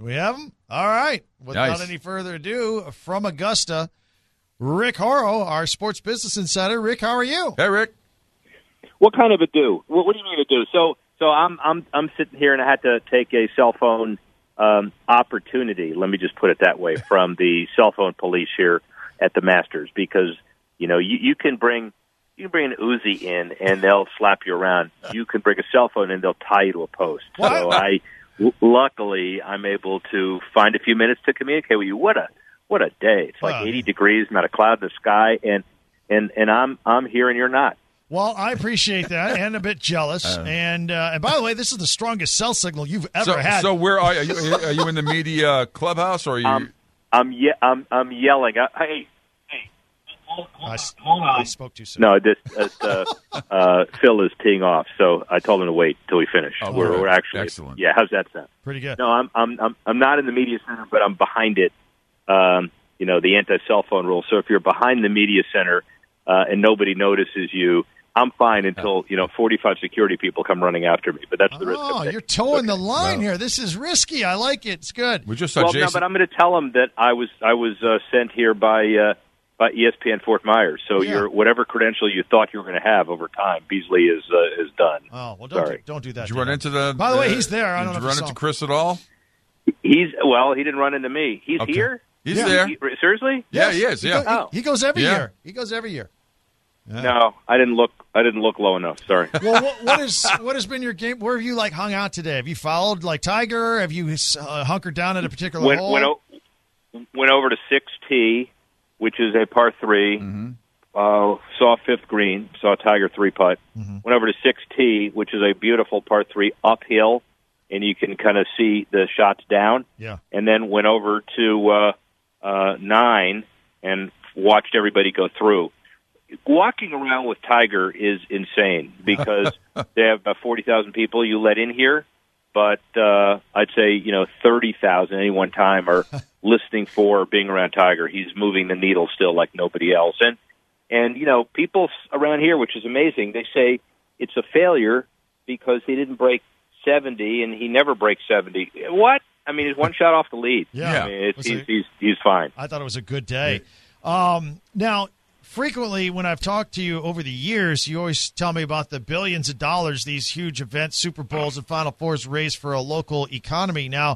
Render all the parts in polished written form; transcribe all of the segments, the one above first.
Do we have him? All right. Without Nice. any further ado, from Augusta, Rick Horrow, our sports business insider. Rick, how are you? Hey, Rick. What kind of a do? What do you mean a do? So I'm sitting here and I had to take a cell phone opportunity. Let me just put it that way from the cell phone police here at the Masters because you can bring an Uzi in and they'll slap you around. You can bring a cell phone and they'll tie you to a post. So luckily I'm able to find a few minutes to communicate with you. What a day! It's like 80 degrees, not a cloud in the sky, and I'm here and you're not. Well, I appreciate that, and a bit jealous. And by the way, this is the strongest cell signal you've ever had. So where are you? Are you in the media clubhouse, or are you? I'm yelling. Hey, hold on. I spoke too soon. No, Phil is teeing off, so I told him to wait till we finish. Oh, we're actually excellent. Yeah, how's that sound? Pretty good. No, I'm not in the media center, but I'm behind it. The anti-cell phone rule. So if you're behind the media center and nobody notices you, I'm fine until 45 security people come running after me. But that's the risk. Oh, you're towing the line here. This is risky. I like it. It's good. We just saw Jason. No, but I'm going to tell them that I was sent here by ESPN Fort Myers. So your whatever credential you thought you were going to have over time, Beasley is done. Oh well, don't do that. Did you run into the? By the way, he's there. I don't know. Did you run into Chris at all? He didn't run into me. He's here. He's there. Seriously? Yeah, he is. Yeah, he goes every year. He goes every year. Yeah. No, I didn't look low enough. Sorry. Well, what has been your game? Where have you hung out today? Have you followed Tiger? Have you hunkered down at a particular hole? Went over to 6T, which is a par 3. Mm-hmm. Saw fifth green. Saw Tiger 3-putt. Mm-hmm. Went over to 6T, which is a beautiful par 3 uphill, and you can kind of see the shots down. Yeah. And then went over to 9 and watched everybody go through. Walking around with Tiger is insane because they have about 40,000 people you let in here, but I'd say 30,000 any one time are listening for being around Tiger. He's moving the needle still like nobody else, and people around here, which is amazing, they say it's a failure because he didn't break 70 and he never breaks 70. What? I mean, he's one shot off the lead. Yeah, I mean, he's fine. I thought it was a good day. Now. Frequently, when I've talked to you over the years, you always tell me about the billions of dollars these huge events, Super Bowls and Final Fours raise for a local economy. Now,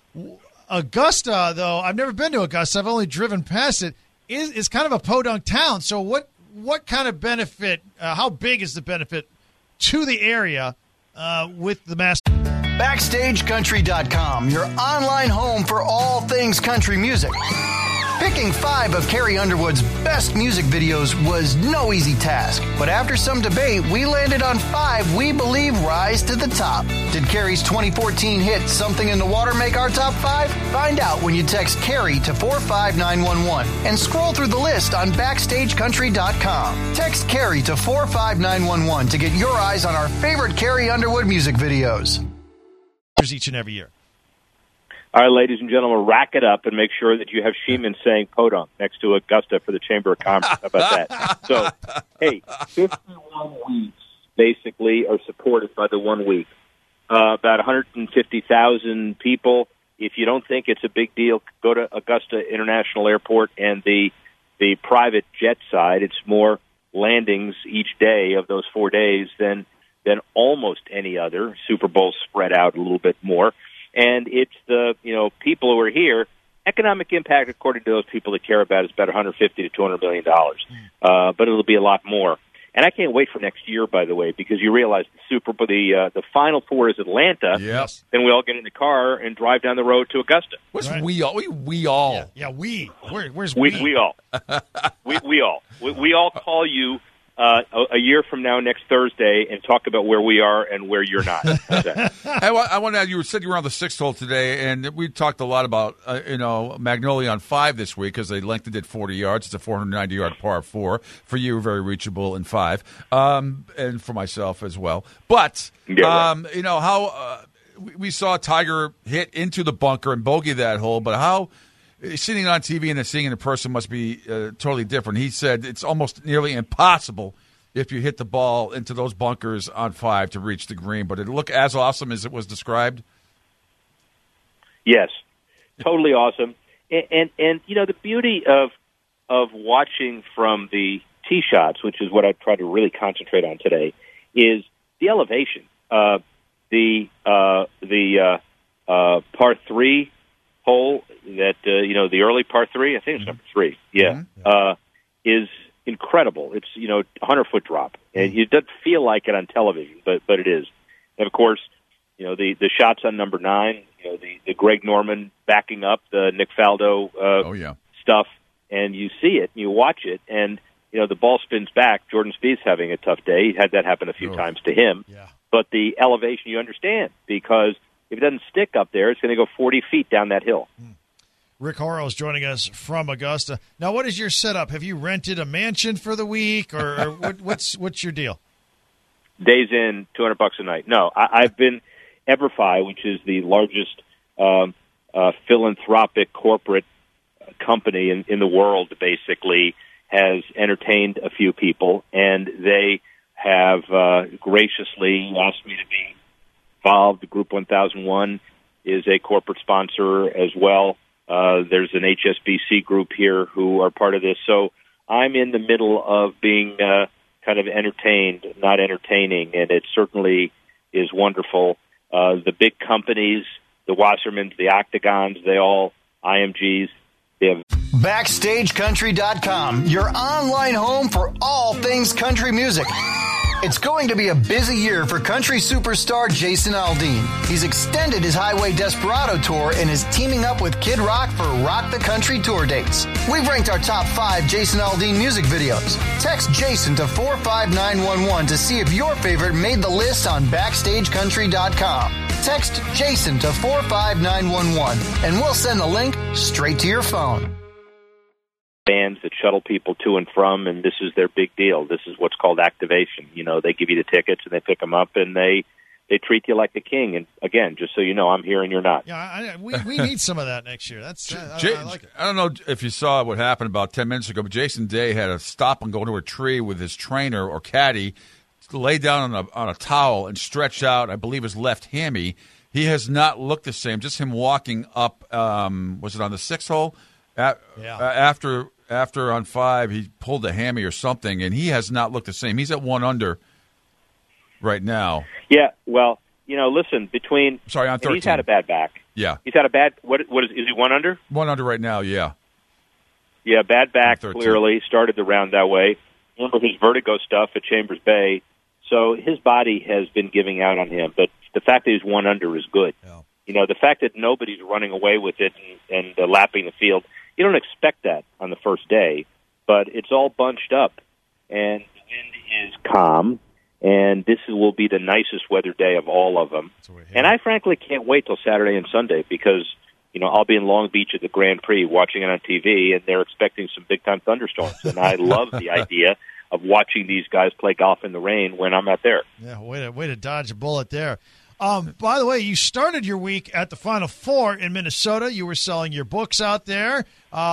Augusta, though, I've never been to Augusta. I've only driven past it. Is kind of a podunk town. So what kind of benefit, how big is the benefit to the area with the Masters? BackstageCountry.com, your online home for all things country music. Picking 5 of Carrie Underwood's best music videos was no easy task. But after some debate, we landed on 5 we believe rise to the top. Did Carrie's 2014 hit Something in the Water make our top 5? Find out when you text Carrie to 45911 and scroll through the list on BackstageCountry.com. Text Carrie to 45911 to get your eyes on our favorite Carrie Underwood music videos. Each and every year. All right, ladies and gentlemen, rack it up and make sure that you have Sheeman saying podunk next to Augusta for the Chamber of Commerce. How about that? So, hey, 51 weeks basically are supported by the 1 week. About 150,000 people. If you don't think it's a big deal, go to Augusta International Airport and the private jet side. It's more landings each day of those 4 days than almost any other. Super Bowl spread out a little bit more. And it's the people who are here. Economic impact, according to those people that care about, is about $150 to $200 million. But it'll be a lot more. And I can't wait for next year, by the way, because you realize the Final Four is Atlanta. Yes. Then we all get in the car and drive down the road to Augusta. What's right. we all? We all. Yeah, we. Where's we? We all. we all. We all call you a year from now, next Thursday, and talk about where we are and where you're not. Hey, I want to add, you said you were on the 6th hole today, and we talked a lot about, Magnolia on 5 this week because they lengthened it 40 yards. It's a 490-yard par 4. For you, very reachable in 5, and for myself as well. But, we saw Tiger hit into the bunker and bogey that hole, but how sitting on TV and then seeing it in person must be totally different. He said it's almost nearly impossible if you hit the ball into those bunkers on 5 to reach the green. But it looked as awesome as it was described. Yes, totally awesome. And you know, the beauty of watching from the tee shots, which is what I try to really concentrate on today, is the elevation. The par 3 hole that the early par 3, I think it's number 3. Yeah, is incredible. It's 100-foot drop, and it doesn't feel like it on television, but it is. And of course, the shots on number 9, the Greg Norman backing up the Nick Faldo stuff, and you see it, and you watch it, and the ball spins back. Jordan Spieth's having a tough day. He had that happen a few times to him. Yeah. But the elevation you understand, because if it doesn't stick up there, it's going to go 40 feet down that hill. Rick Horrow is joining us from Augusta. Now, what is your setup? Have you rented a mansion for the week, or what's your deal? Days in, $200 a night. No, I've been EverFi, which is the largest philanthropic corporate company in the world, basically, has entertained a few people, and they have graciously asked me to be involved. Group 1001 is a corporate sponsor as well. There's an HSBC group here who are part of this. So I'm in the middle of being kind of entertained, not entertaining, and it certainly is wonderful. The big companies, the Wassermans, the Octagons, they all, IMGs, they have BackstageCountry.com, your online home for all things country music. It's going to be a busy year for country superstar Jason Aldean. He's extended his Highway Desperado tour and is teaming up with Kid Rock for Rock the Country tour dates. We've ranked our top 5 Jason Aldean music videos. Text Jason to 45911 to see if your favorite made the list on BackstageCountry.com. Text Jason to 45911 and we'll send the link straight to your phone. Bands that shuttle people to and from, and this is their big deal. This is what's called activation. They give you the tickets and they pick them up and they treat you like the king. And again, just so you know, I'm here and you're not. Yeah, we need some of that next year. That's I like it. I don't know if you saw what happened about 10 minutes ago, but Jason Day had to stop and go to a tree with his trainer or caddy, lay down on a towel and stretch out, I believe, his left hammy. He has not looked the same. Just him walking up, was it on the 6th hole? After on 5, he pulled a hammy or something, and he has not looked the same. He's at 1 under right now. Yeah, well, listen, Sorry, on 13. He's had a bad back. Yeah. He's had a bad, what is he 1 under? 1 under right now, yeah. Yeah, bad back, clearly. Started the round that way. Remember his vertigo stuff at Chambers Bay. So his body has been giving out on him, but the fact that he's 1 under is good. Yeah. The fact that nobody's running away with it and lapping the field, you don't expect that on the first day, but it's all bunched up, and the wind is calm, and this will be the nicest weather day of all of them. And I frankly can't wait till Saturday and Sunday because, I'll be in Long Beach at the Grand Prix watching it on TV, and they're expecting some big-time thunderstorms, and I love the idea of watching these guys play golf in the rain when I'm out there. Yeah, way to dodge a bullet there. By the way, you started your week at the Final Four in Minnesota. You were selling your books out there.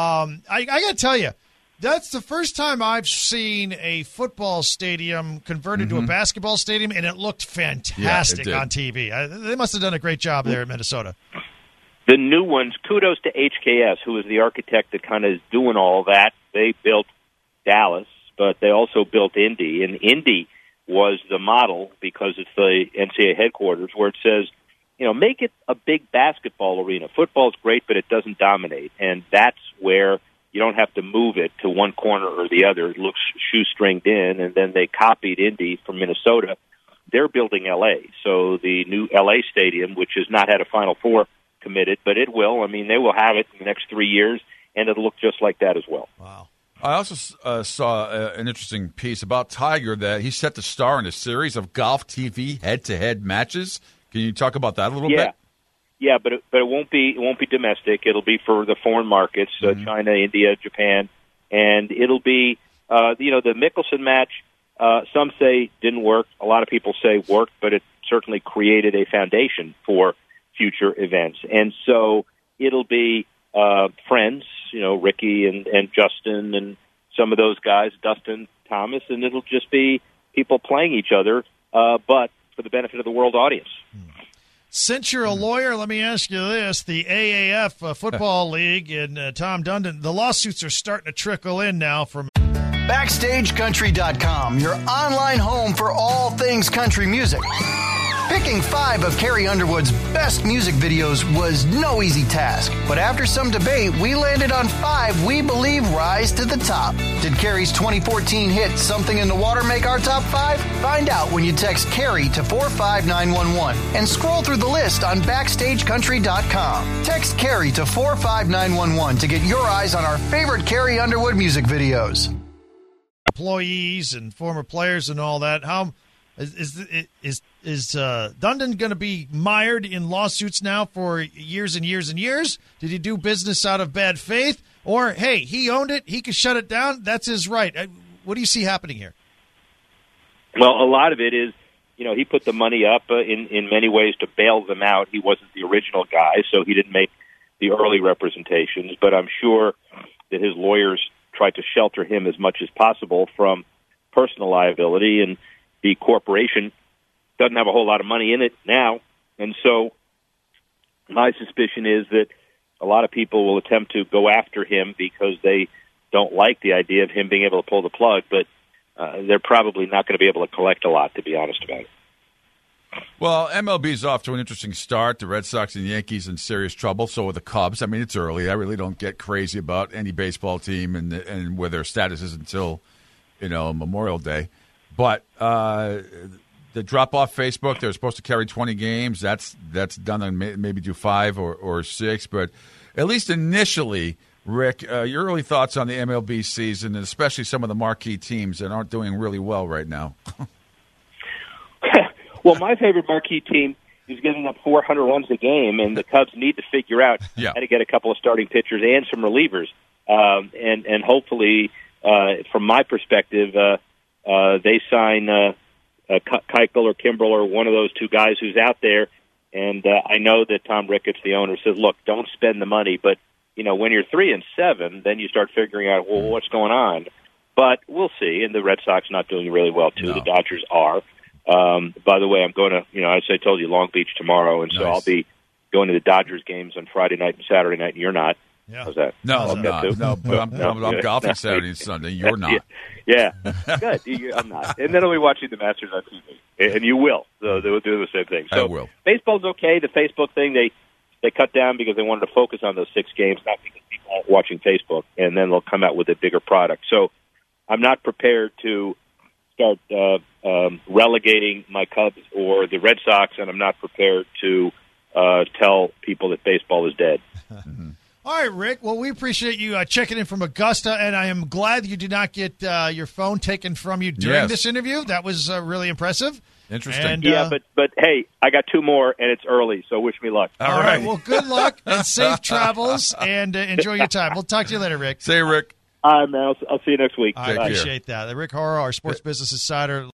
I got to tell you, that's the first time I've seen a football stadium converted to a basketball stadium, and it looked fantastic on TV. They must have done a great job there in Minnesota. The new ones, kudos to HKS, who is the architect that kind of is doing all that. They built Dallas, but they also built Indy, and Indy was the model because it's the NCAA headquarters where it says, make it a big basketball arena. Football's great, but it doesn't dominate. And that's where you don't have to move it to one corner or the other. It looks shoestringed in, and then they copied Indy from Minnesota. They're building L.A., so the new L.A. stadium, which has not had a Final Four committed, but it will. I mean, they will have it in the next 3 years, and it'll look just like that as well. Wow. I also saw an interesting piece about Tiger that he's set to star in a series of golf TV head-to-head matches. Can you talk about that a little bit? Yeah, but it won't be domestic. It'll be for the foreign markets, China, India, Japan, and it'll be the Mickelson match. Some say didn't work. A lot of people say worked, but it certainly created a foundation for future events. And so it'll be friends, Ricky and Justin and some of those guys, Dustin Thomas, and it'll just be people playing each other, but for the benefit of the world audience. since you're a lawyer, let me ask you this. The AAF Football League and Tom Dundon, the lawsuits are starting to trickle in now from BackstageCountry.com, your online home for all things country music. Picking 5 of Carrie Underwood's best music videos was no easy task, but after some debate, we landed on 5 we believe rise to the top. Did Carrie's 2014 hit Something in the Water make our top 5? Find out when you text Carrie to 45911 and scroll through the list on BackstageCountry.com. Text Carrie to 45911 to get your eyes on our favorite Carrie Underwood music videos. Employees and former players and all that. How is Dundon going to be mired in lawsuits now for years and years and years? Did he do business out of bad faith? Or, hey, he owned it, he could shut it down, that's his right. What do you see happening here? Well, a lot of it is, he put the money up in many ways to bail them out. He wasn't the original guy, so he didn't make the early representations. But I'm sure that his lawyers tried to shelter him as much as possible from personal liability, and the corporation doesn't have a whole lot of money in it now. And so my suspicion is that a lot of people will attempt to go after him because they don't like the idea of him being able to pull the plug, but they're probably not going to be able to collect a lot, to be honest about it. Well, MLB's off to an interesting start. The Red Sox and Yankees in serious trouble. So are the Cubs. I mean, it's early. I really don't get crazy about any baseball team and where their status is until, Memorial Day. But the drop off Facebook, they're supposed to carry 20 games. That's done on maybe do 5 or 6. But at least initially, Rick, your early thoughts on the MLB season, and especially some of the marquee teams that aren't doing really well right now. Well, my favorite marquee team is getting up 400 runs a game, and the Cubs need to figure out how to get a couple of starting pitchers and some relievers. And hopefully, from my perspective, they sign Keuchel or Kimbrel or one of those two guys who's out there. And I know that Tom Ricketts, the owner, says, look, don't spend the money. But, when you're 3-7, then you start figuring out, well, what's going on? But we'll see. And the Red Sox not doing really well, too. No. The Dodgers are. By the way, I'm going to, as I told you, Long Beach tomorrow. And so I'll be going to the Dodgers games on Friday night and Saturday night, and you're not. Yeah. How's that? No, I'm not. No, but I'm golfing Saturday and Sunday. You're not. Yeah. Good. I'm not. And then I'll be watching the Masters on TV. And you will. So they'll do the same thing. So I will. Baseball's okay. The Facebook thing, they cut down because they wanted to focus on those 6 games, not because people aren't watching Facebook. And then they'll come out with a bigger product. So I'm not prepared to start relegating my Cubs or the Red Sox, and I'm not prepared to tell people that baseball is dead. Mm-hmm. All right, Rick. Well, we appreciate you checking in from Augusta, and I am glad you did not get your phone taken from you during this interview. That was really impressive. Interesting. And, but hey, I got 2 more, and it's early, so wish me luck. All right. Well, good luck and safe travels, and enjoy your time. We'll talk to you later, Rick. Say, Rick. All right, man. I'll see you next week. I appreciate that. Rick Horrow, our Sports Business Insider.